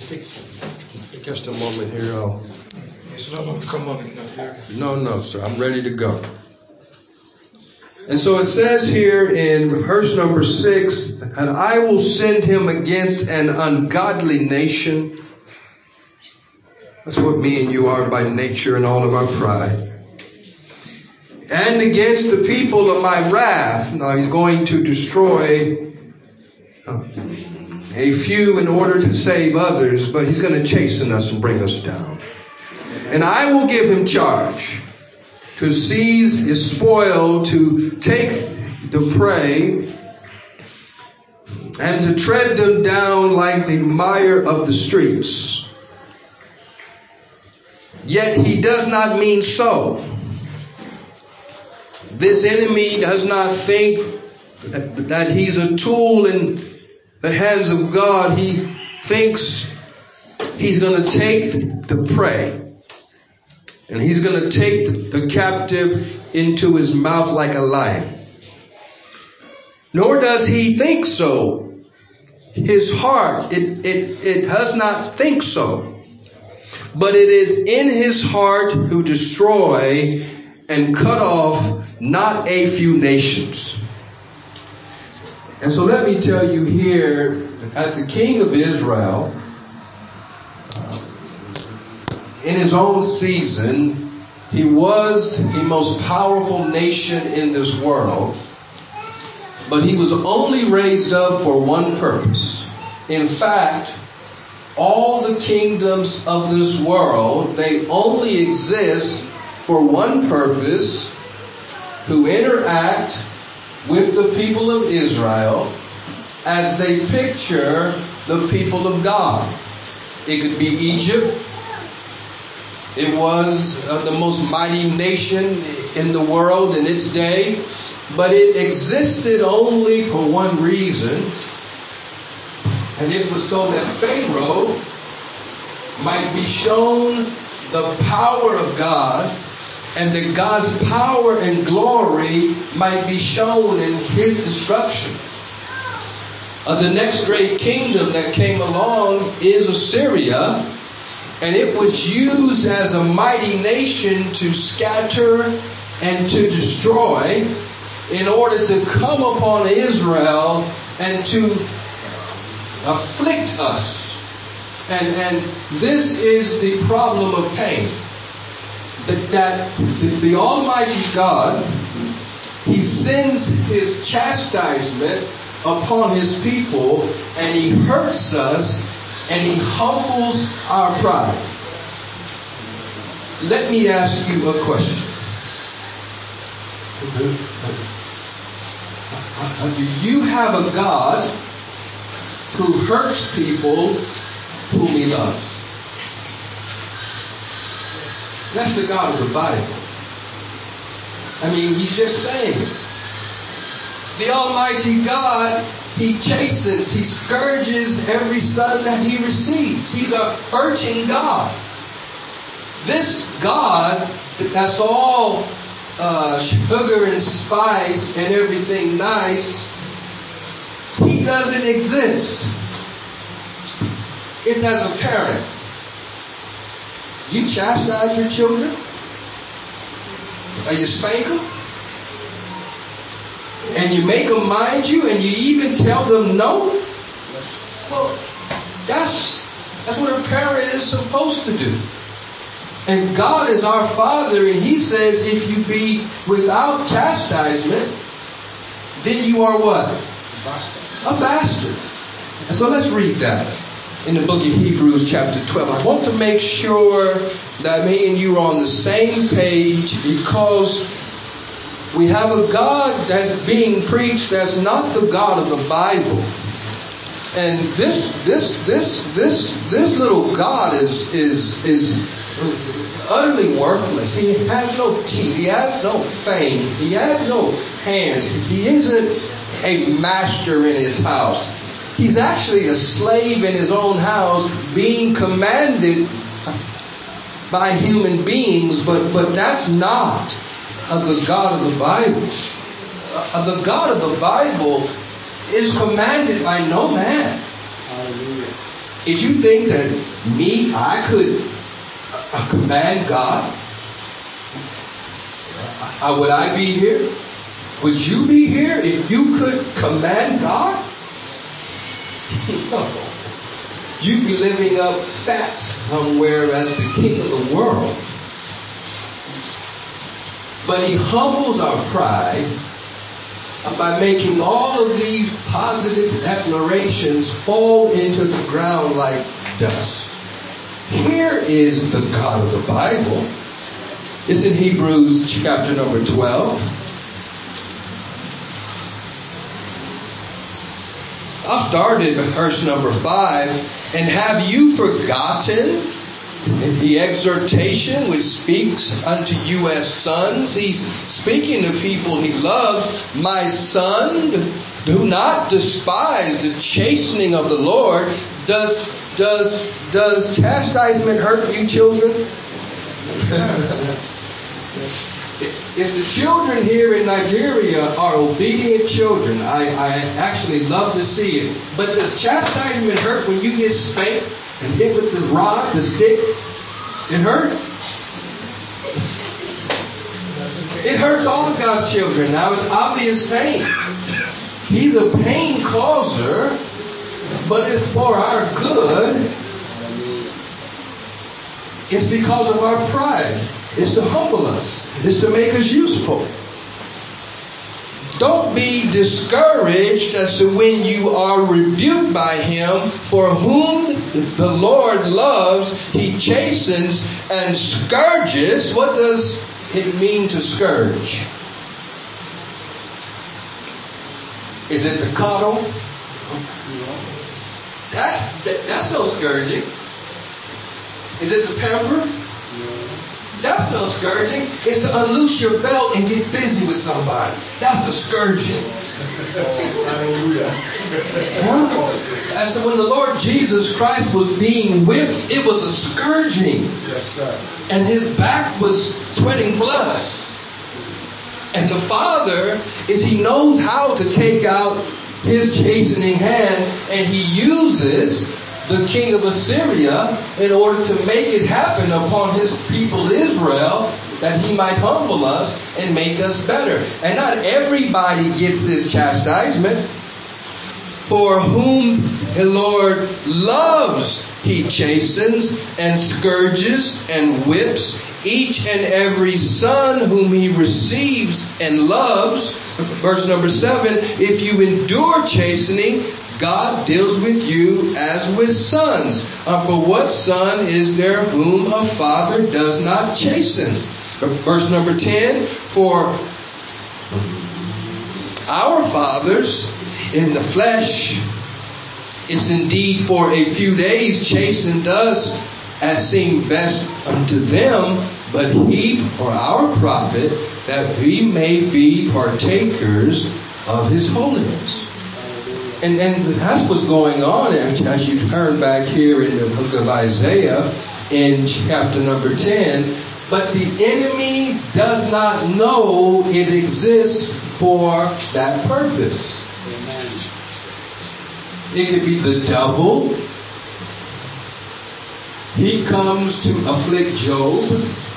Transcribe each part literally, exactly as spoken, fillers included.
Just a moment here. I'll... It's not going to come on if not here. No, no, sir. I'm ready to go. And so it says here in verse number six, and I will send him against an ungodly nation. That's what me and you are by nature and all of our pride. And against the people of my wrath. Now he's going to destroy a few in order to save others, but he's going to chasten us and bring us down. And I will give him charge to seize his spoil, to take the prey, and to tread them down like the mire of the streets. Yet he does not mean so. This enemy does not think that he's a tool in the hands of God. He thinks he's going to take the prey. And he's going to take the captive into his mouth like a lion. Nor does he think so. His heart, it, it, it does not think so. But it is in his heart to destroy and cut off not a few nations. And so let me tell you here, as the king of Israel, in his own season, he was the most powerful nation in this world, but he was only raised up for one purpose. In fact, all the kingdoms of this world, they only exist for one purpose, who interact with the people of Israel as they picture the people of God. It could be Egypt. It was uh, the most mighty nation in the world in its day, but it existed only for one reason, and it was so that Pharaoh might be shown the power of God, and that God's power and glory might be shown in his destruction. Uh, the next great kingdom that came along is Assyria. And it was used as a mighty nation to scatter and to destroy in order to come upon Israel and to afflict us. And, and this is the problem of pain. That, that the, the Almighty God, he sends his chastisement upon his people, and he hurts us, and he humbles our pride. Let me ask you a question. Do you have a God who hurts people whom he loves? That's the God of the Bible. I mean, he's just saying it. The Almighty God, he chastens, he scourges every son that he receives. He's a hurting God. This God, that's all uh, sugar and spice and everything nice, he doesn't exist. It's as a parent. You chastise your children? Or you spank them? And you make them mind you, and you even tell them no? Well, that's that's what a parent is supposed to do. And God is our Father, and he says if you be without chastisement, then you are what? A bastard. A bastard. And so let's read that in the book of Hebrews chapter twelve. I want to make sure that me and you are on the same page, because we have a God that's being preached that's not the God of the Bible. And this this this this this little God is is is utterly worthless. He has no teeth, he has no fame, he has no hands, he isn't a master in his house. He's actually a slave in his own house, being commanded by human beings, but, but that's not of the God of the Bible. Uh, the God of the Bible is commanded by no man. Hallelujah. Did you think that me, I could uh, command God? Uh, would I be here? Would you be here if you could command God? No. You'd be living up fat somewhere as the king of the world. But he humbles our pride by making all of these positive declarations fall into the ground like dust. Here is the God of the Bible. It's in Hebrews chapter number twelve. I'll start at verse number five. And have you forgotten the exhortation which speaks unto you as sons? He's speaking to people he loves. My son, do not despise the chastening of the Lord. Does does does chastisement hurt you, children? If the children here in Nigeria are obedient children, I, I actually love to see it. But does chastisement hurt when you get spanked and hit with the rod, the stick? It hurt. It hurts all of God's children. Now it's obvious pain. He's a pain causer, but it's for our good. It's because of our pride. It's to humble us. It's to make us useful. Don't be discouraged as to when you are rebuked by him, for whom the Lord loves, he chastens and scourges. What does it mean to scourge? Is it to coddle? That's, that's no scourging. Is it to pamper? That's no scourging. It's to unloose your belt and get busy with somebody. That's a scourging. Hallelujah. And so when the Lord Jesus Christ was being whipped, it was a scourging. Yes, sir. And his back was sweating blood. And the Father is he knows how to take out his chastening hand, and he uses the king of Assyria in order to make it happen upon his people Israel, that he might humble us and make us better. And not everybody gets this chastisement. For whom the Lord loves, he chastens and scourges and whips each and every son whom he receives and loves. Verse number seven, if you endure chastening, God deals with you as with sons. Uh, for what son is there whom a father does not chasten? Verse number ten, for our fathers in the flesh is indeed for a few days chastened us as seemed best unto them, but he for our profit, that we may be partakers of his holiness. And, and that's what's going on as you turn back here in the book of Isaiah in chapter number ten. But the enemy does not know it exists for that purpose. Amen. It could be the devil. He comes to afflict Job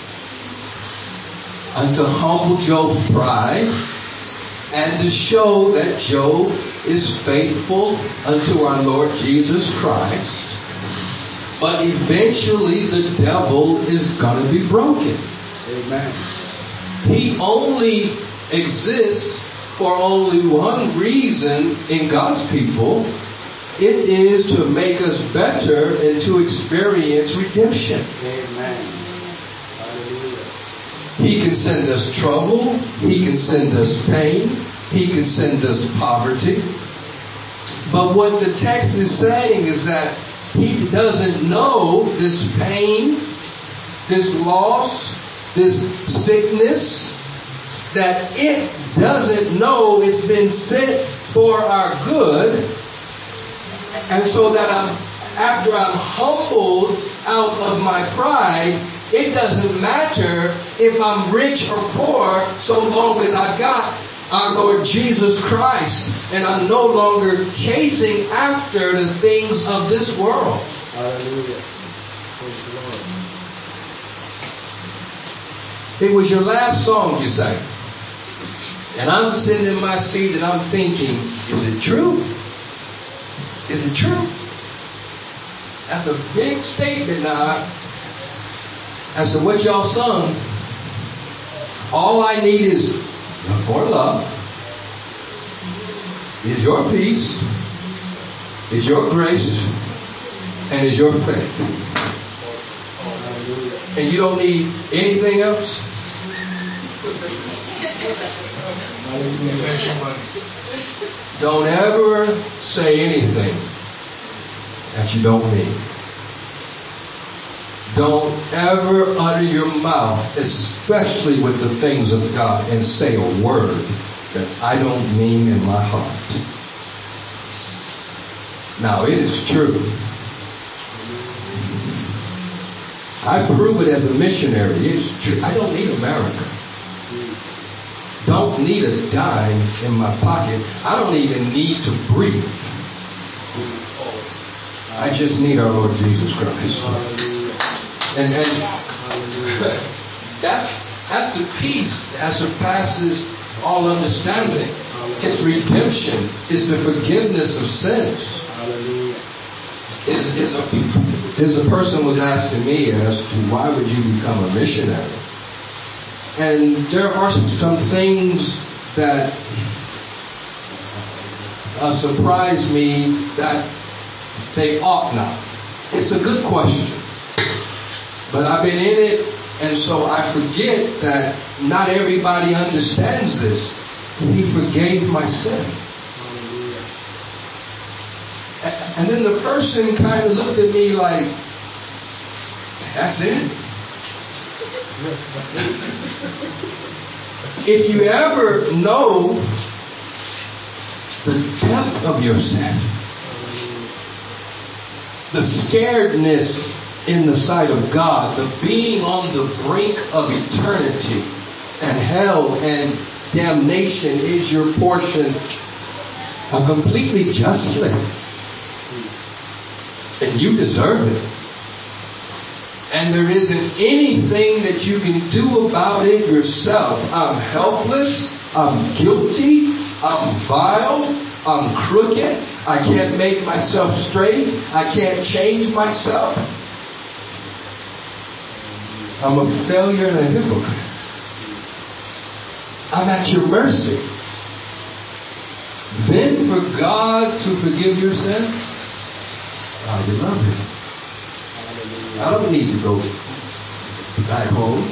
and to humble Job's pride, and to show that Job is faithful unto our Lord Jesus Christ. But eventually the devil is going to be broken. Amen. He only exists for only one reason in God's people. It is to make us better and to experience redemption. Amen. Hallelujah. He can send us trouble. He can send us pain. He can send us poverty. But what the text is saying is that he doesn't know this pain, this loss, this sickness, that it doesn't know it's been sent for our good. And so that I'm, after I'm humbled out of my pride, it doesn't matter if I'm rich or poor, so long as I've got our Lord Jesus Christ, and I'm no longer chasing after the things of this world. Hallelujah. Praise the Lord. It was your last song you sang. And I'm sitting in my seat and I'm thinking, is it true? Is it true? That's a big statement now. As to what y'all sung, all I need is more love, is your peace, is your grace, and is your faith. And you don't need anything else? Don't ever say anything that you don't mean. Don't ever utter your mouth, especially with the things of God, and say a word that I don't mean in my heart. Now, it is true. I prove it as a missionary. It's true. I don't need America. Don't need a dime in my pocket. I don't even need to breathe. I just need our Lord Jesus Christ. And, and that's that's the peace that surpasses all understanding. It's redemption. It's the forgiveness of sins. Is is a is a person was asking me as to why would you become a missionary? And there are some things that uh, surprise me that they ought not. It's a good question. But I've been in it, and so I forget that not everybody understands this. He forgave my sin. And then the person kind of looked at me like, that's it? If you ever know the depth of your sin, the scaredness in the sight of God, the being on the brink of eternity, and hell and damnation is your portion, uh, completely justly. And you deserve it. And there isn't anything that you can do about it yourself. I'm helpless. I'm guilty. I'm vile. I'm crooked. I can't make myself straight. I can't change myself. I'm a failure and a hypocrite. I'm at your mercy. Then for God to forgive your sin, I love Him. I don't need to go back home.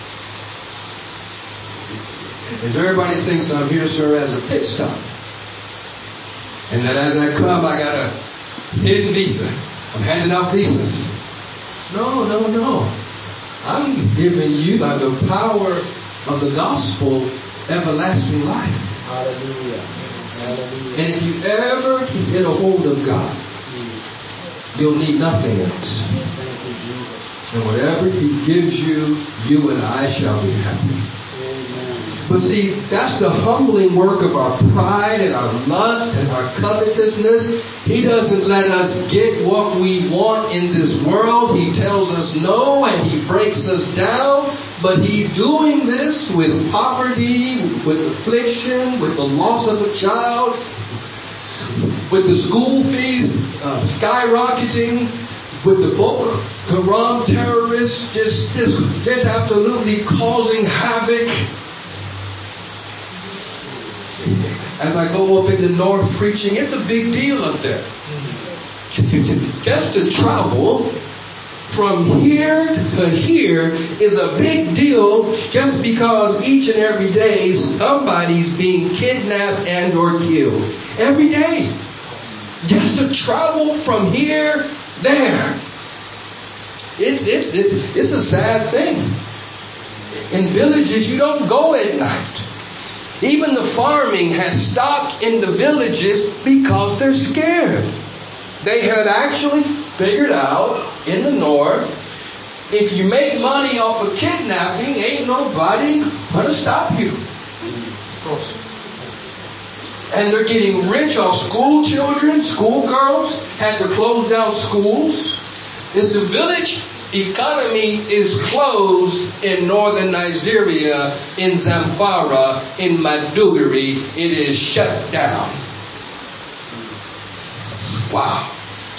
As everybody thinks I'm here, sir, as a pit stop. And that as I come, I got a hidden visa. I'm handing out visas. No, no, no. I'm giving you, by the power of the gospel, everlasting life. Hallelujah. Hallelujah. And if you ever get a hold of God, you'll need nothing else. Thank you, Jesus. And whatever He gives you, you and I shall be happy. Amen. But see, that's the humbling work of our pride and our lust and our covetousness. He doesn't let us get what we want in this world. He tells us no and He breaks us down. But He's doing this with poverty, with affliction, with the loss of a child, with the school fees uh, skyrocketing, with the Boko Haram terrorists just, just, just absolutely causing havoc. As I go up in the north preaching, it's a big deal up there. Just to travel from here to here is a big deal just because each and every day somebody's being kidnapped and or killed. Every day. Just to travel from here there. It's, it's, it's, it's a sad thing. In villages, you don't go at night. Even the farming has stopped in the villages because they're scared. They had actually figured out in the north, if you make money off of kidnapping, ain't nobody gonna stop you. And they're getting rich off school children, school girls, had to close down schools. It's the village economy is closed in northern Nigeria, in Zamfara, in Maiduguri. It is shut down. Wow.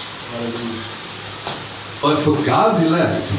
But for God's elect,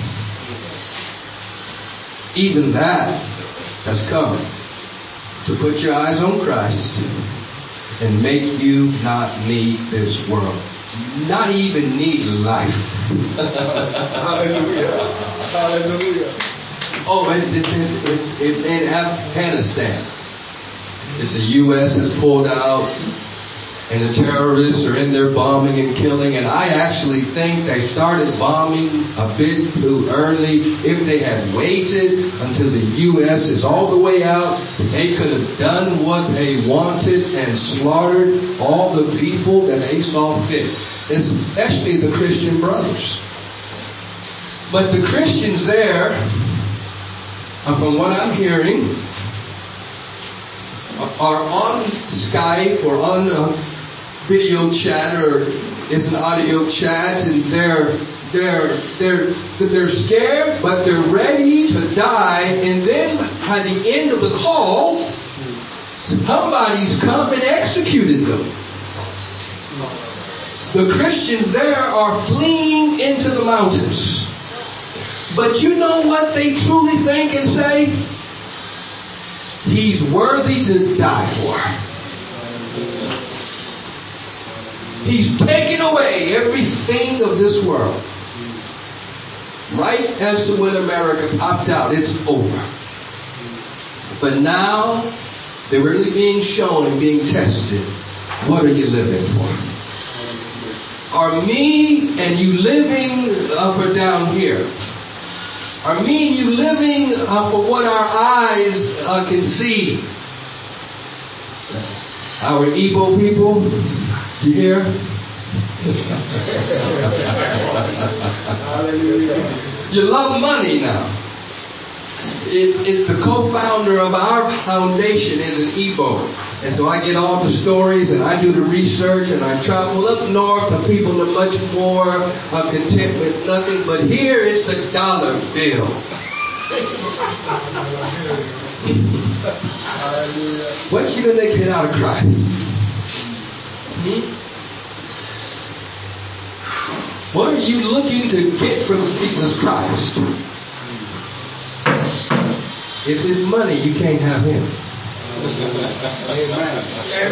even that has come to put your eyes on Christ and make you not need this world. Not even need life. Hallelujah. Hallelujah. Oh, and it's, it's, it's in Afghanistan. It's the U S has pulled out, and the terrorists are in there bombing and killing. And I actually think they started bombing a bit too early. If they had waited until the U S is all the way out, they could have done what they wanted and slaughtered all the people that they saw fit, especially the Christian brothers. But the Christians there, uh, from what I'm hearing, are on Skype or on uh, video chat, or it's an audio chat, and they're they're they're they're scared, but they're ready to die. And then by the end of the call, somebody's come and executed them. The Christians there are fleeing into the mountains. But you know what they truly think and say? He's worthy to die for. He's taken away everything of this world. Right as to when America popped out, it's over. But now, they're really being shown and being tested. What are you living for? Are me and you living uh, for down here? Are me and you living uh, for what our eyes uh, can see? Our Igbo people, you hear? You love money now. It's it's the co-founder of our foundation is an Igbo. And so I get all the stories and I do the research and I travel up north and people are much more uh, content with nothing. But here is the dollar bill. What you gonna get out of Christ? Hmm? What are you looking to get from Jesus Christ? If it's money, you can't have him. Amen.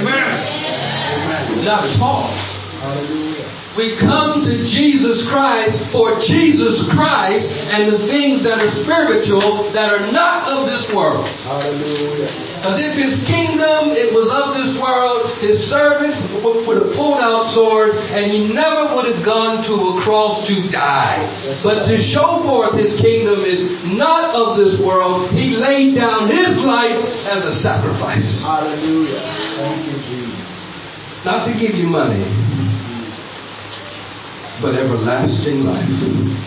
Amen. Not at all. Hallelujah. We come to Jesus Christ for Jesus Christ and the things that are spiritual that are not of this world. Hallelujah. Because if his kingdom it was of this world, his servants would have pulled out swords and he never would have gone to a cross to die. But to show forth his kingdom is not of this world, he laid down his life as a sacrifice. Hallelujah. Thank you, Jesus. Not to give you money, but everlasting life.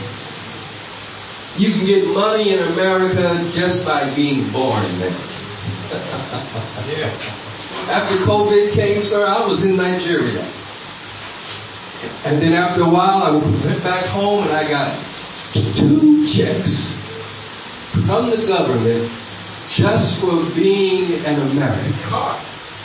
You can get money in America just by being born there. Yeah. After COVID came, sir, I was in Nigeria. And then after a while, I went back home and I got two checks from the government just for being an American.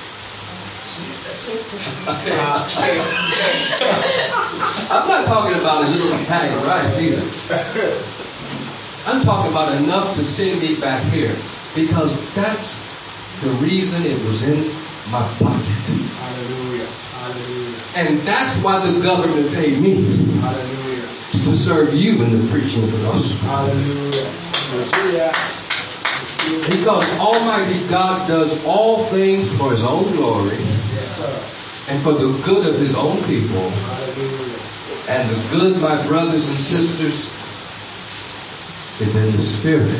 I'm not talking about a little bag of rice either. I'm talking about enough to send me back here, because that's the reason it was in my pocket. Hallelujah. Hallelujah. And that's why the government paid me. Hallelujah. To serve you in the preaching of the gospel. Hallelujah. Hallelujah. Because Almighty God does all things for his own glory. Yes, sir. And for the good of his own people. Hallelujah. And the good, my brothers and sisters, is in the spirit.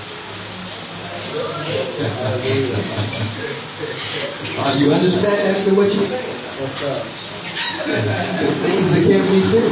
uh, you understand as to what you're saying? Yes, sir. The things that can't be seen.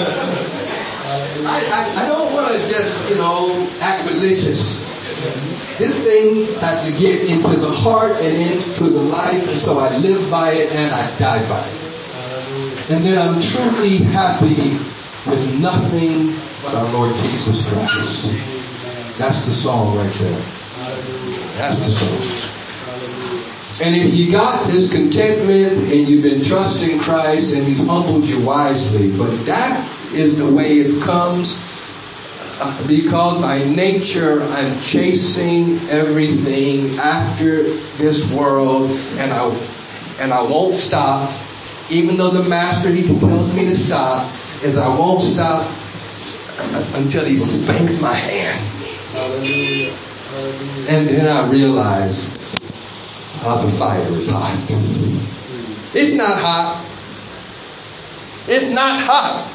I, I, I don't want to just, you know, act religious. This thing has to get into the heart and into the life, and so I live by it and I die by it. And then I'm truly happy with nothing but our Lord Jesus Christ. That's the song right there. That's the song. And if you got this contentment and you've been trusting Christ and He's humbled you wisely, but that is the way it comes. Because by nature I'm chasing everything after this world, and I and I won't stop, even though the Master He tells me to stop, is I won't stop until He spanks my hand. Hallelujah. Hallelujah. And then I realize how the fire is hot. It's not hot. It's not hot.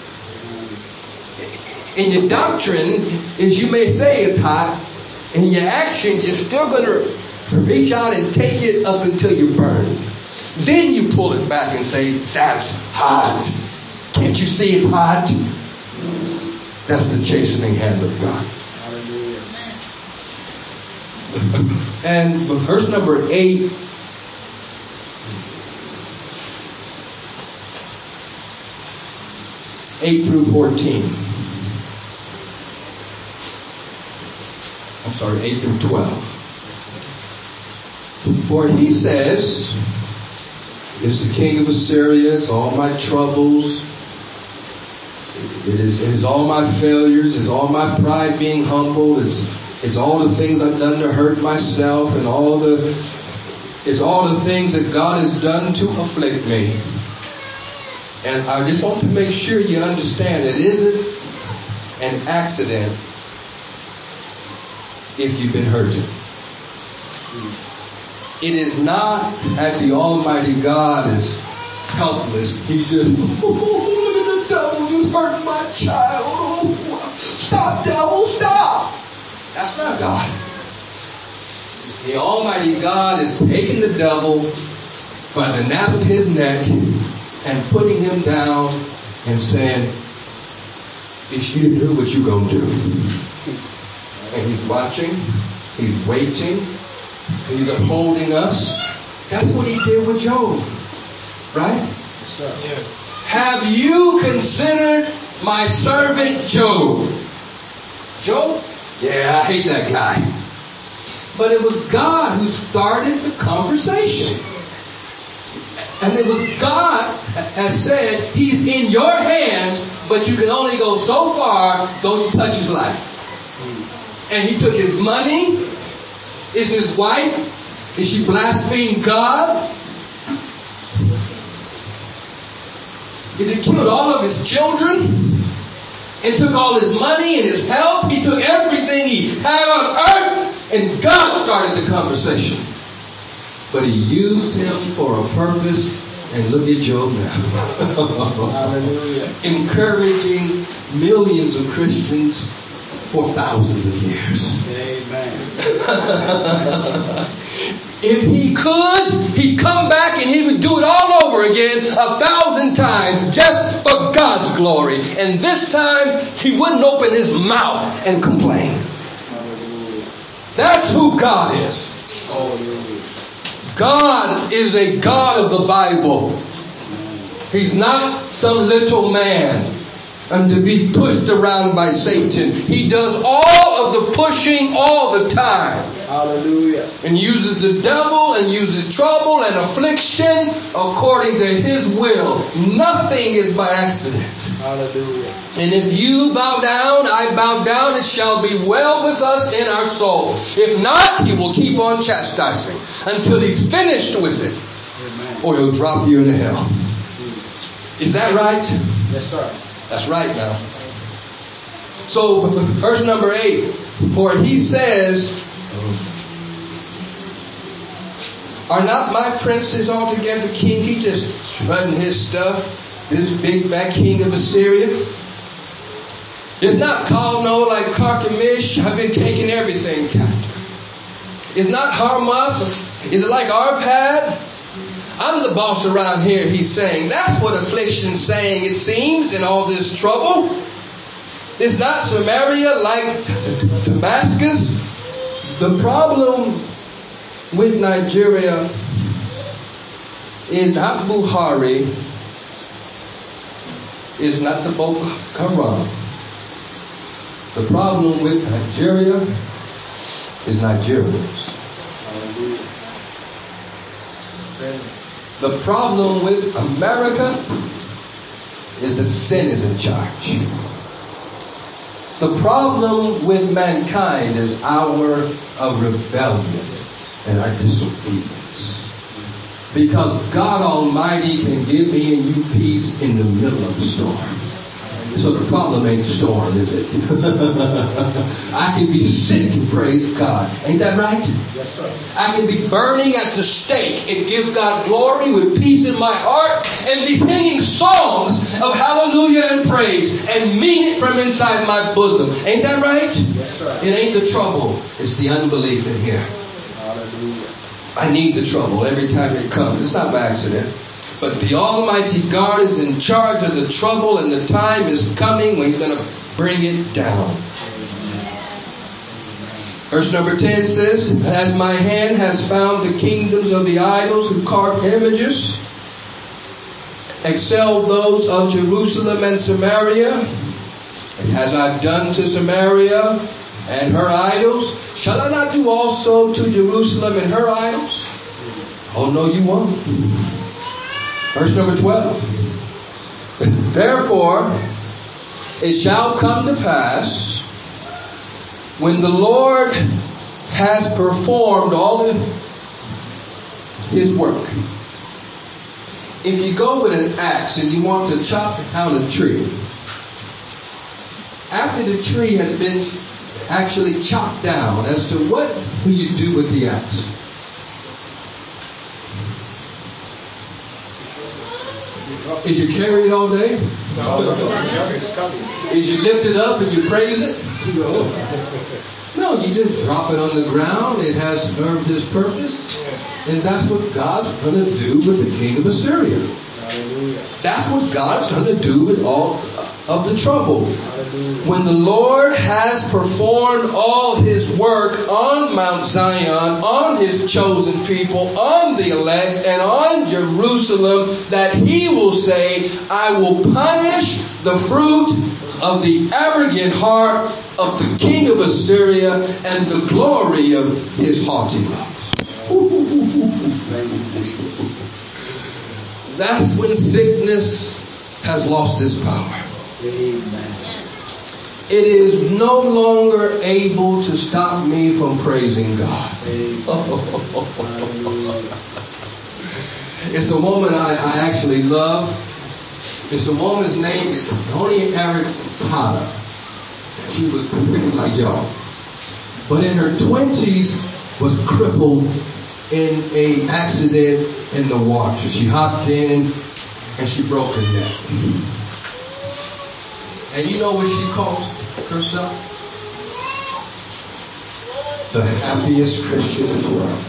In your doctrine, as you may say it's hot, in your action, you're still going to reach out and take it up until you burn. Then you pull it back and say, that's hot. Can't you see it's hot? That's the chastening hand of God. Hallelujah. And with verse number eight, eight through fourteen. I'm sorry, eight through twelve. For he says, it's the king of Assyria, it's all my troubles, it is, it is all my failures, it's all my pride being humbled, it's it's all the things I've done to hurt myself, and all the it's all the things that God has done to afflict me. And I just want to make sure you understand it isn't an accident if you've been hurting. It is not that the Almighty God is helpless. He's just, oh, look at the devil just hurting my child. Oh, stop, devil, stop. That's not God. The Almighty God is taking the devil by the nape of his neck and putting him down and saying, if you do what you gonna do. And He's watching, He's waiting, He's upholding us. That's what He did with Job. Right? Yes, sir. Yeah. Have you considered my servant Job? Job? Yeah, I hate that guy. But it was God who started the conversation. And it was God that said, He's in your hands, but you can only go so far, don't touch his life. And he took his money. Is his wife? Is she blasphemed God? Is he killed all of his children? And took all his money and his health? He took everything he had on earth, and God started the conversation. But He used him for a purpose, and look at Job now. Hallelujah. Encouraging millions of Christians for thousands of years. Amen. If He could, He'd come back and He would do it all over again a thousand times just for God's glory. And this time He wouldn't open His mouth and complain. That's who God is. God is a God of the Bible. He's not some little man and to be pushed around by Satan. He does all of the pushing all the time. Hallelujah. And uses the devil and uses trouble and affliction according to His will. Nothing is by accident. Hallelujah. And if you bow down, I bow down, it shall be well with us in our soul. If not, He will keep on chastising until He's finished with it. Amen. Or He'll drop you into hell. Is that right? Yes, sir. That's right now. So, verse number eight. For He says, are not my princes altogether kings? He just strutting his stuff. This big back king of Assyria. It's not called no like Carchemish. I've been taking everything captive. It's not Harmuth. Is it like Arpad? I'm the boss around here, he's saying. That's what affliction's saying, it seems, in all this trouble. It's not Samaria like Damascus. The problem with Nigeria is not Buhari, is not the Boko Haram. The problem with Nigeria is Nigerians. The problem with America is that sin is in charge. The problem with mankind is our of rebellion and our disobedience. Because God Almighty can give me and you peace in the middle of the storm. So the problem ain't the storm, is it? I can be sick and praise God. Ain't that right? Yes, sir. I can be burning at the stake and give God glory with peace in my heart and be singing songs of hallelujah and praise and mean it from inside my bosom. Ain't that right? Yes, sir. It ain't the trouble. It's the unbelief in here. Hallelujah. I need the trouble every time it comes. It's not by accident. But the Almighty God is in charge of the trouble, and the time is coming when He's going to bring it down. Verse number ten says, as my hand has found the kingdoms of the idols who carve images, excel those of Jerusalem and Samaria, and as I've done to Samaria and her idols, shall I not do also to Jerusalem and her idols? Oh no, you won't. Verse number twelve. Therefore, it shall come to pass when the Lord has performed all His work. If you go with an axe and you want to chop down a tree, after the tree has been actually chopped down, as to what will you do with the axe? Is you carry it all day? No, it's coming. Is you lift it up and you praise it? No, you just drop it on the ground. It has served its purpose. And that's what God's going to do with the king of Assyria. Hallelujah. That's what God's going to do with all of the trouble. Hallelujah. When the Lord has performed all His work on Mount Zion, on His chosen people, on the elect, and on Jerusalem, that He will say, I will punish the fruit of the arrogant heart of the king of Assyria and the glory of his haughtiness. That's when sickness has lost its power. Amen. It is no longer able to stop me from praising God. It's a woman I, I actually love. It's a woman's name is Tony Eric Potter. She was pretty like y'all. But in her twenties was crippled in a accident in the water. She hopped in and she broke her neck. And you know what she calls herself? The happiest Christian in the world.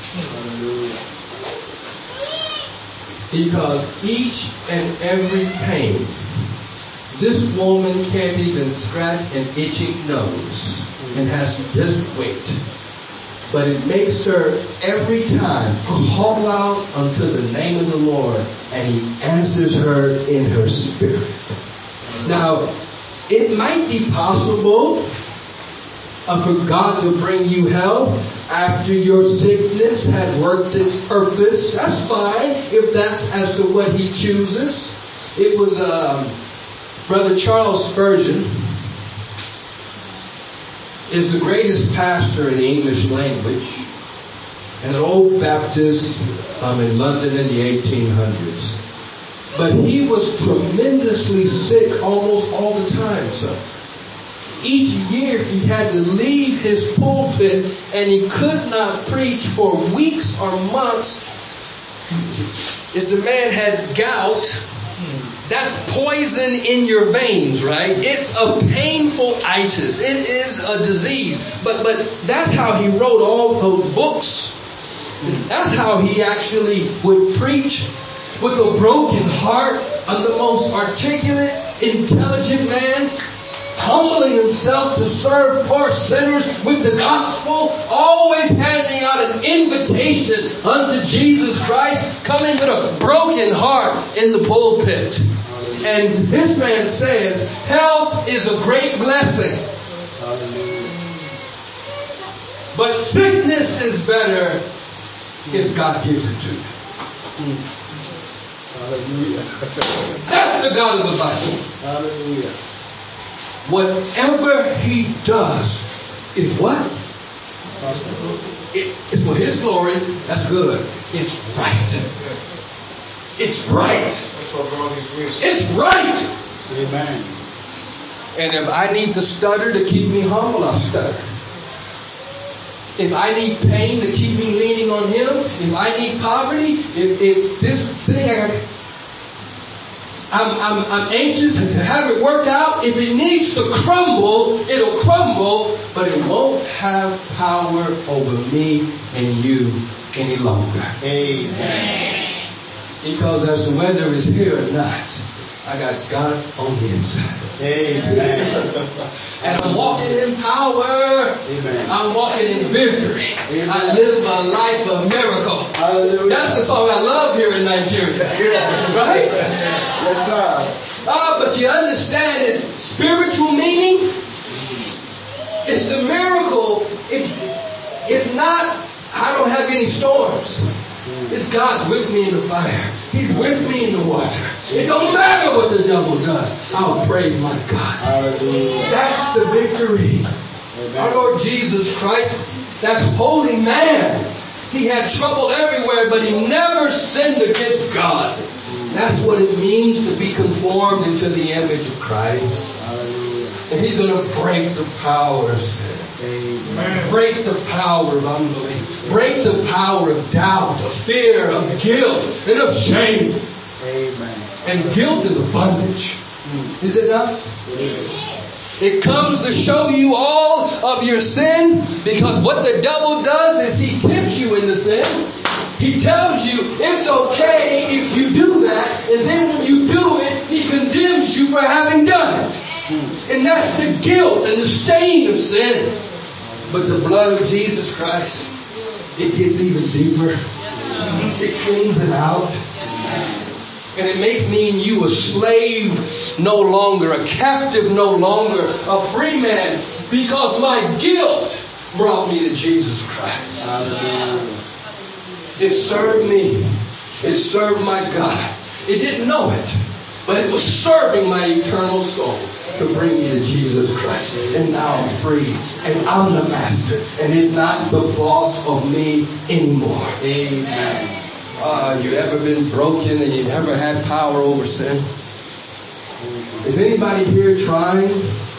Because each and every pain, this woman can't even scratch an itching nose and has to just wait. But it makes her every time call out unto the name of the Lord, and He answers her in her spirit. Now, it might be possible uh, for God to bring you health after your sickness has worked its purpose. That's fine if that's as to what He chooses. It was um, Brother Charles Spurgeon is the greatest pastor in the English language, and an old Baptist um, in London in the eighteen hundreds. But he was tremendously sick almost all the time, sir. Each year he had to leave his pulpit and he could not preach for weeks or months. If the man had gout, that's poison in your veins, right? It's a painful itis. It is a disease. But but that's how he wrote all those books. That's how he actually would preach with a broken heart, and the most articulate, intelligent man. humbling himself to serve poor sinners with the gospel, always handing out an invitation unto Jesus Christ, coming with a broken heart in the pulpit. And this man says, health is a great blessing. But sickness is better if God gives it to you. Hallelujah. That's the God of the Bible. Hallelujah. Whatever he does is what? It, it's for his glory. That's good. It's right. It's right. That's what God is with. It's right. Amen. And if I need to stutter to keep me humble, I'll stutter. If I need pain to keep me leaning on him, if I need poverty, if, if this thing I I'm, I'm, I'm anxious to have it work out. If it needs to crumble, it'll crumble, but it won't have power over me and you any longer. Amen. Because as to whether it's here or not, I got God on the inside. Amen. And I'm walking in power. Amen. I'm walking in victory. Amen. I live my life of miracle. Hallelujah. That's the song I love here in Nigeria. Yeah. Right? Yes, sir. Ah, but you understand its spiritual meaning? It's the miracle. It, it's not, I don't have any storms. It's God's with me in the fire. He's with me in the water. It don't matter what the devil does. I'll praise my God. Hallelujah. That's the victory. Amen. Our Lord Jesus Christ, that holy man, he had trouble everywhere, but he never sinned against God. That's what it means to be conformed into the image of Christ. Hallelujah. And he's going to break the power of sin. Amen. Break the power of unbelief. Break the power of doubt, of fear, of guilt, and of shame. Amen. And guilt is a bondage. Is it not? It comes to show you all of your sin, because what the devil does is he tempts you into sin. He tells you it's okay if you do that, and then when you do it, he condemns you for having done it. And that's the guilt and the stain of sin. But the blood of Jesus Christ, it gets even deeper. It cleans it out. And it makes me and you a slave no longer, a captive no longer, a free man, because my guilt brought me to Jesus Christ. Hallelujah. It served me. It served my God. It didn't know it, but it was serving my eternal soul to bring me to Jesus Christ. And now I'm free, and I'm the master, and it's not the boss of me anymore. Amen. Uh, you ever been broken and you ever had power over sin? Is anybody here trying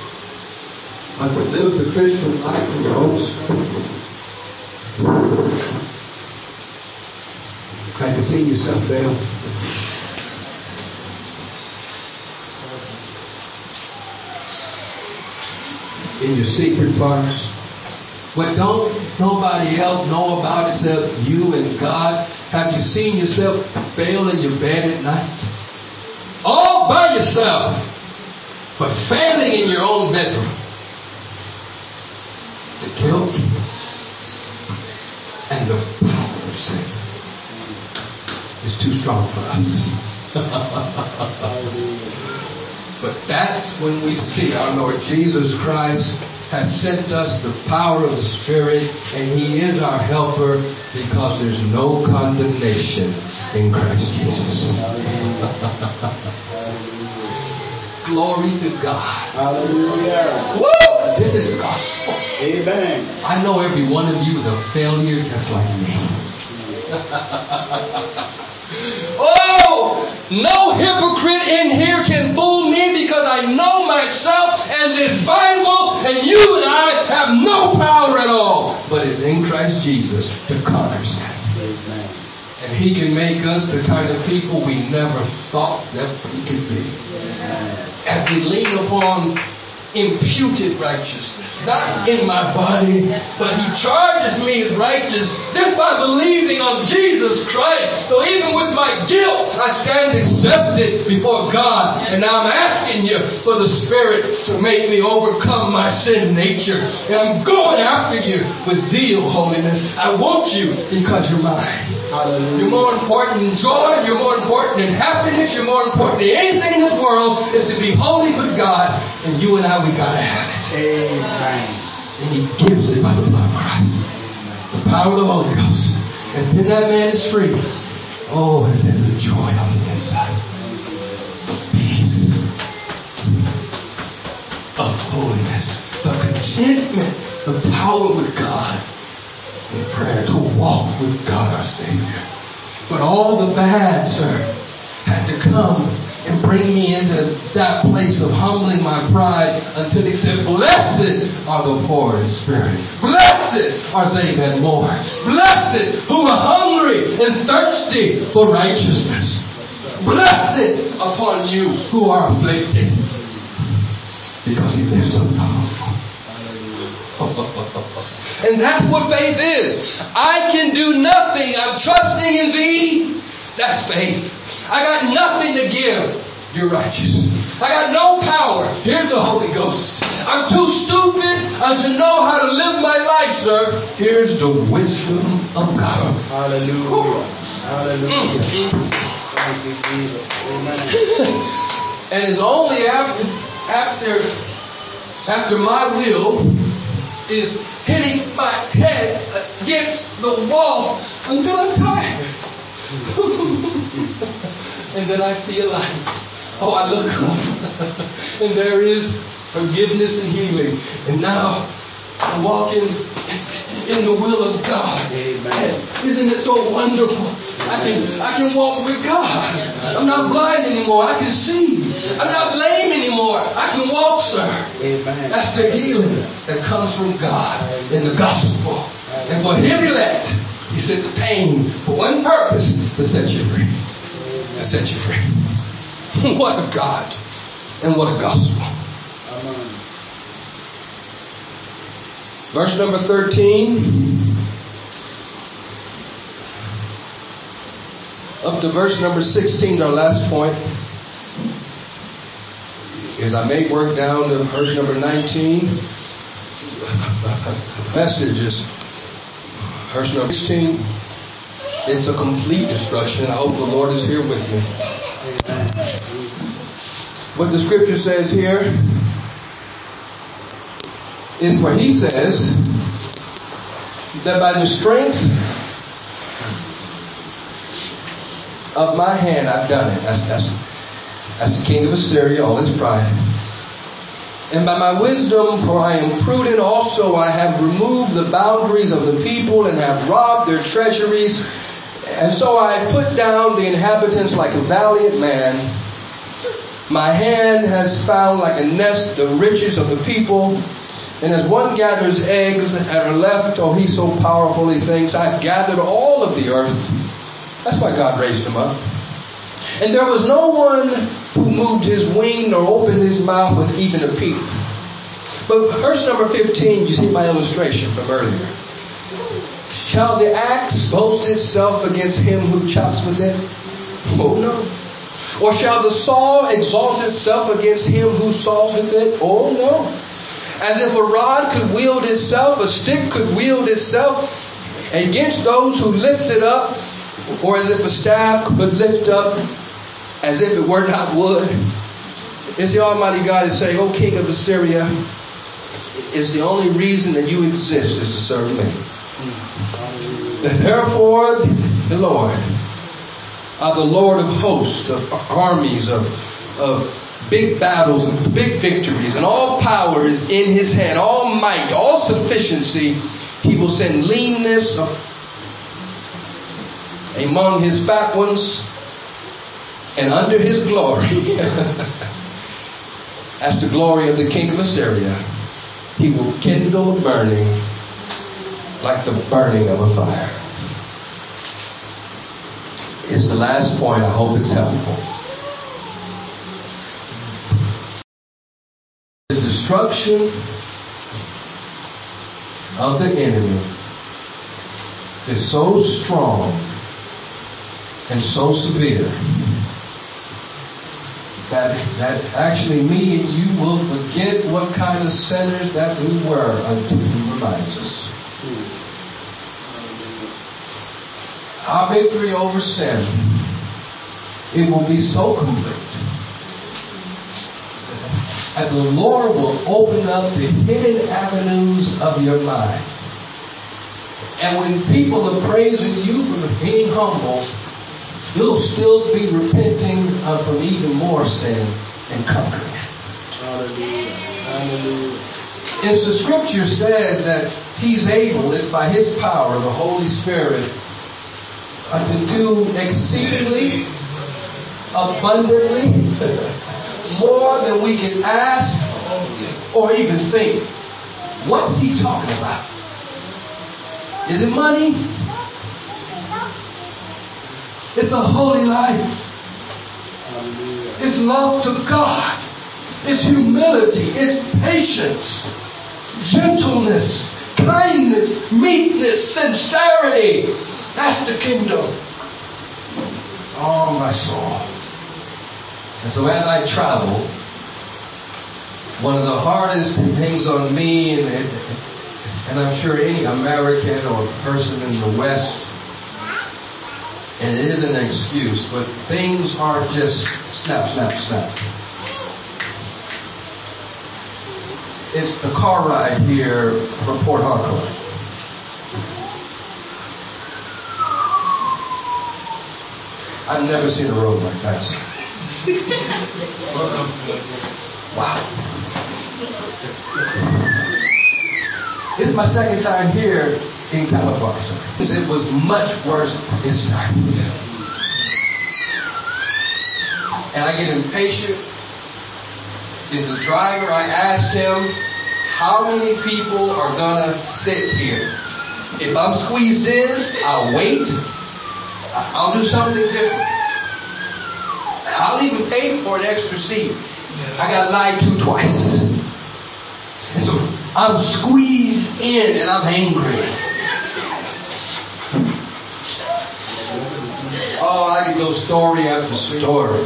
uh, to live the Christian life in your own strength? Have you seen yourself fail? In your secret parts? What don't nobody else know about except you and God? Have you seen yourself fail in your bed at night? All by yourself, but failing in your own bedroom. The guilt and the power of sin is too strong for us. But that's when we see our Lord Jesus Christ has sent us the power of the Spirit, and He is our helper, because there's no condemnation in Christ Jesus. Glory to God. Hallelujah. Woo! This is the gospel. Amen. I know every one of you is a failure just like me. Oh, no hypocrite in here can fool me, because I know myself and this Bible, and you and I have no power at all. But it's in Christ Jesus to conquer sin. Amen. And He can make us the kind of people we never thought that we could be. Amen. As we lean upon imputed righteousness, not in my body, but he charges me as righteous just by believing on Jesus Christ. So even with my guilt, I stand accepted before God. And now I'm asking you for the Spirit to make me overcome my sin nature. And I'm going after you with zeal, holiness. I want you because you're mine. Hallelujah. You're more important than joy. You're more important than happiness. You're more important than anything in this world is to be holy with God. And you and I, we got to have it. Amen. And he gives it by the blood of Christ. The power of the Holy Ghost. And then that man is free. Oh, and then the joy on the inside. The peace. The holiness. The contentment. The power with God. In prayer to walk with God our Savior. But all the bad, sir, had to come and bring me into that place of humbling my pride until he said, blessed are the poor in spirit. Blessed are they that mourn. Blessed who are hungry and thirsty for righteousness. Blessed upon you who are afflicted. Because he lives so powerful. And that's what faith is. I can do nothing. I'm trusting in thee. That's faith. I got nothing to give. You're righteous. I got no power. Here's the Holy Ghost. I'm too stupid uh, to know how to live my life, sir. Here's the wisdom of God. Hallelujah. Hallelujah. Mm. Thank you, Jesus. Amen. And it's only after after after my will is hitting my head against the wall until I'm tired. And then I see a light. Oh, I look up. And there is forgiveness and healing. And now I'm walking in the will of God. Amen. Isn't it so wonderful? I can I can walk with God. I'm not blind anymore. I can see. I'm not lame anymore. I can walk, sir. Amen. That's the healing that comes from God in the gospel. And for his elect, he said the pain for one purpose, to set you free. To set you free. What a God and what a gospel. Amen. Verse number thirteen. Up to verse number sixteen, our last point. As I may work down to verse number nineteen. Message is verse number sixteen. It's a complete destruction. I hope the Lord is here with me. What the scripture says here is where he says that by the strength of my hand I've done it. That's, that's, that's the king of Assyria, all his pride. And by my wisdom, for I am prudent also, I have removed the boundaries of the people and have robbed their treasuries. And so I have put down the inhabitants like a valiant man. My hand has found like a nest the riches of the people. And as one gathers eggs that are left, oh, he's so powerful, he thinks, I've gathered all of the earth. That's why God raised him up. And there was no one who moved his wing nor opened his mouth with even a peep. But verse number fifteen, you see my illustration from earlier. Shall the axe boast itself against him who chops with it? Oh no. Or shall the saw exalt itself against him who saws with it? Oh no. As if a rod could wield itself, a stick could wield itself against those who lift it up, or as if a staff could lift up as if it were not wood. It's the Almighty God is saying, O King of Assyria, it's the only reason that you exist is to serve me. Therefore, the Lord, uh, the Lord of hosts, of armies, of, of big battles and big victories, and all power is in his hand, all might, all sufficiency. He will send leanness among his fat ones, and under his glory, as the glory of the king of Assyria, he will kindle a burning like the burning of a fire. It's the last point. I hope it's helpful. The destruction of the enemy is so strong and so severe that that actually me and you will forget what kind of sinners that we were until he reminds us. Our victory over sin, it will be so complete that the Lord will open up the hidden avenues of your mind. And when people are praising you for being humble, you'll still be repenting uh, from even more sin and conquering it. Hallelujah. Hallelujah. As the scripture says that he's able, it's by his power, the Holy Spirit, uh, to do exceedingly, abundantly, more than we can ask or even think. What's he talking about? Is it money? It's a holy life. Hallelujah. It's love to God. It's humility. It's patience, gentleness, kindness, meekness, sincerity. That's the kingdom. Oh, my soul. And so as I travel, one of the hardest things on me, and, and I'm sure any American or person in the West, and it isn't an excuse, but things aren't just snap, snap, snap. It's the car ride here from Port Harcourt. I've never seen a road like that, sir. Wow. It's my second time here in Calabar, sir. It was much worse this time. And I get impatient. Is the driver, I asked him, how many people are gonna sit here? If I'm squeezed in, I'll wait. I'll do something different. I'll even pay for an extra seat. I got lied to twice. And so I'm squeezed in and I'm angry. Oh, I could go story after story.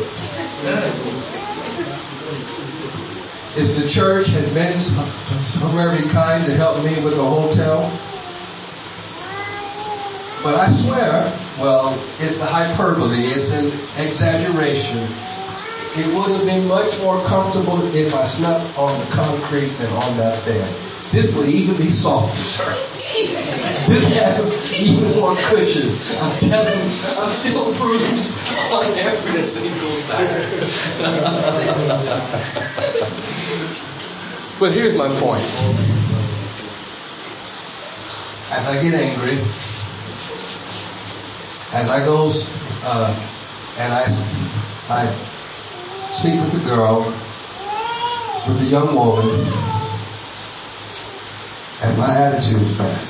Is the church has been from every kind to help me with the hotel. But I swear, well, it's a hyperbole, it's an exaggeration. It would have been much more comfortable if I slept on the concrete than on that bed. This would even be softer, sir. This has even more cushions. I'm telling you, I'm still bruised on every single side. But here's my point. As I get angry, as I go uh, and I, I speak with the girl, with the young woman, and my attitude is bad.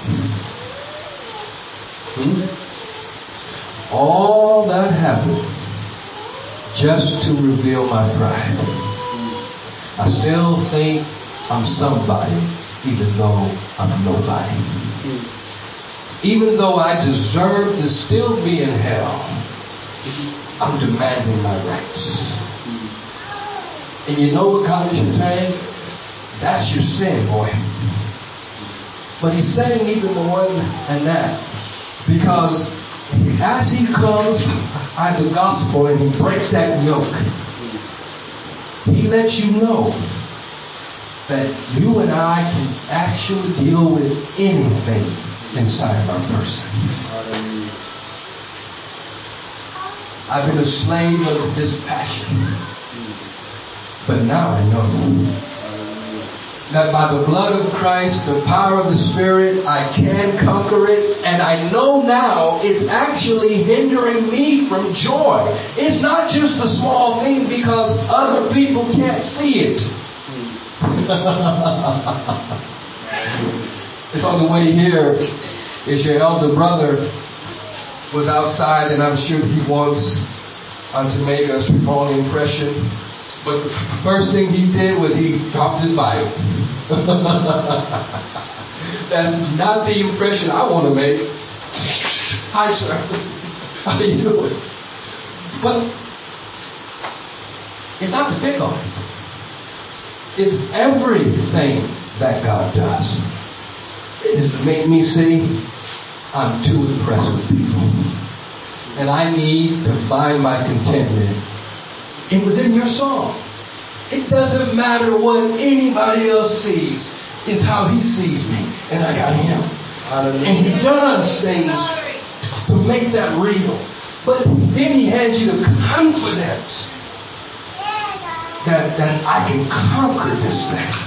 Hmm? All that happened just to reveal my pride. I still think I'm somebody, even though I'm nobody. Even though I deserve to still be in hell, I'm demanding my rights. And you know what God is saying? That's your sin, boy. But he's saying even more than that. Because as he comes by the gospel and he breaks that yoke, he lets you know that you and I can actually deal with anything inside of our person. I've been a slave of this passion. But now I know that by the blood of Christ, the power of the Spirit, I can conquer it. And I know now it's actually hindering me from joy. It's not just a small thing because other people can't see it. It's on the way here. Is your elder brother was outside, and I'm sure he wants uh, to make a strong impression. But the first thing he did was he dropped his Bible. That's not the impression I want to make. Hi, sir. How you doing? But it's not to pick on him. It's everything that God does. It is to make me see I'm too impressed with people. And I need to find my contentment. It was in your song. It doesn't matter what anybody else sees. It's how he sees me. And I got him. Hallelujah. And he does things to make that real. But then he hands you the confidence that, that I can conquer this thing.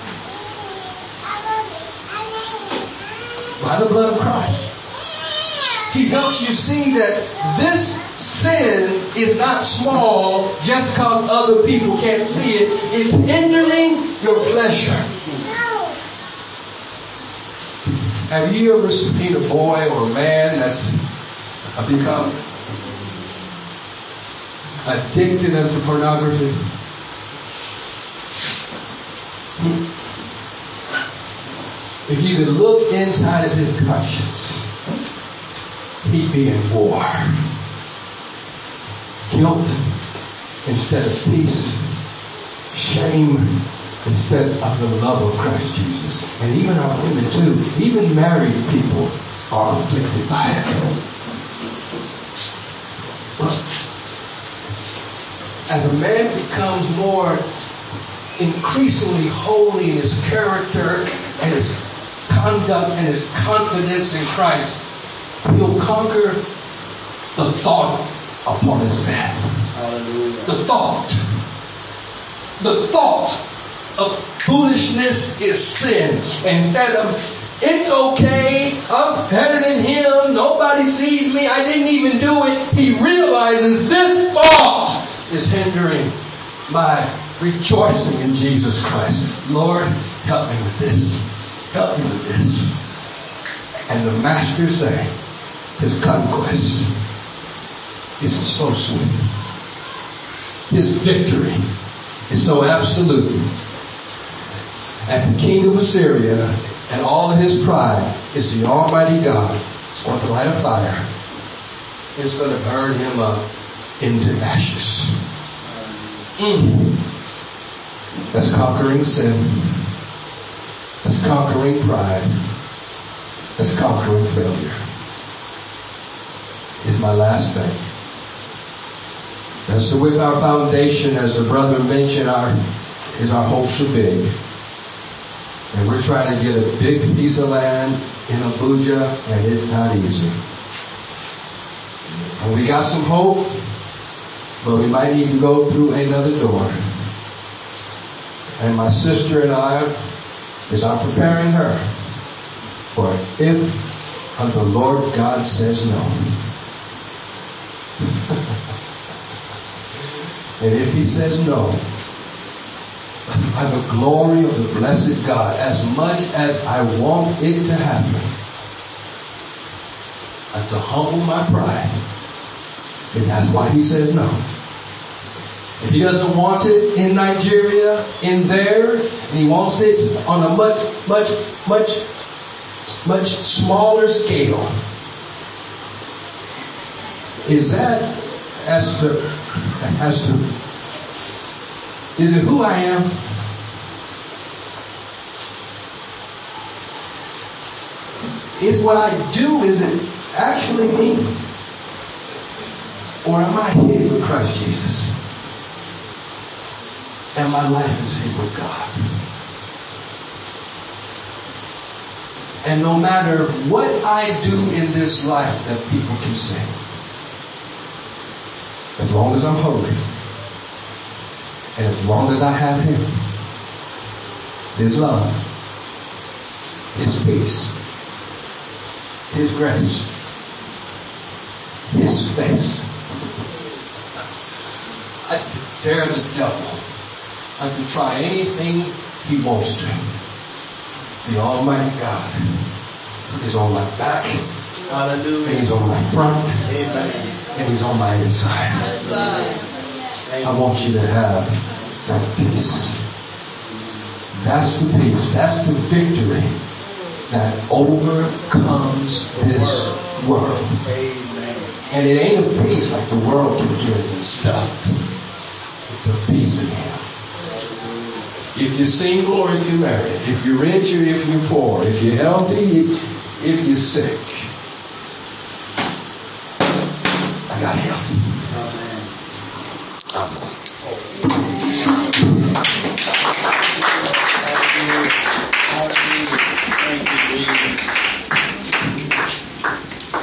By the blood of Christ. He helps you see that this sin is not small just because other people can't see it. It's hindering your pleasure. Have you ever seen a boy or a man that's become addicted unto pornography? If you could look inside of his conscience, he'd be in war. Guilt instead of peace. Shame instead of the love of Christ Jesus. And even our women too, even married people are afflicted by it. As a man becomes more increasingly holy in his character and his conduct and his confidence in Christ, he'll conquer the thought upon his bed. Hallelujah. The thought. The thought of foolishness is sin. Instead of, it's okay, I'm better than him, nobody sees me, I didn't even do it, he realizes this thought is hindering my rejoicing in Jesus Christ. Lord, help me with this. Help me with this. And the master say, his conquest is so sweet. His victory is so absolute. And the king of Assyria and all of his pride is the Almighty God. It's going to light a fire. It's going to burn him up into ashes. Mm. That's conquering sin. That's conquering pride. That's conquering failure. Is my last thing. And so with our foundation, as the brother mentioned, our is our hopes are big. And we're trying to get a big piece of land in Abuja, and it's not easy. And we got some hope, but we might need to go through another door. And my sister and I, as I'm preparing her for if of the Lord God says no. And if he says no, by the glory of the blessed God, as much as I want it to happen, and to humble my pride, and that's why he says no. If he doesn't want it in Nigeria, in there, and he wants it on a much, much, much, much smaller scale, is that as to, as to, is it who I am? Is what I do, is it actually me? Or am I hid with Christ Jesus? And my life is hid with God. And no matter what I do in this life that people can say, as long as I'm holy, and as long as I have him, his love, his peace, his grace, his face, I dare the devil not to try anything he wants to. The Almighty God is on my back. Hallelujah. And he's on my front. Amen. And he's on my inside. I want you to have that peace. That's the peace. That's the victory that overcomes this world. And it ain't a peace like the world can give and stuff. It's a peace in Him. If you're single or if you're married, if you're rich or if you're poor, if you're healthy, if you're sick, I got Him.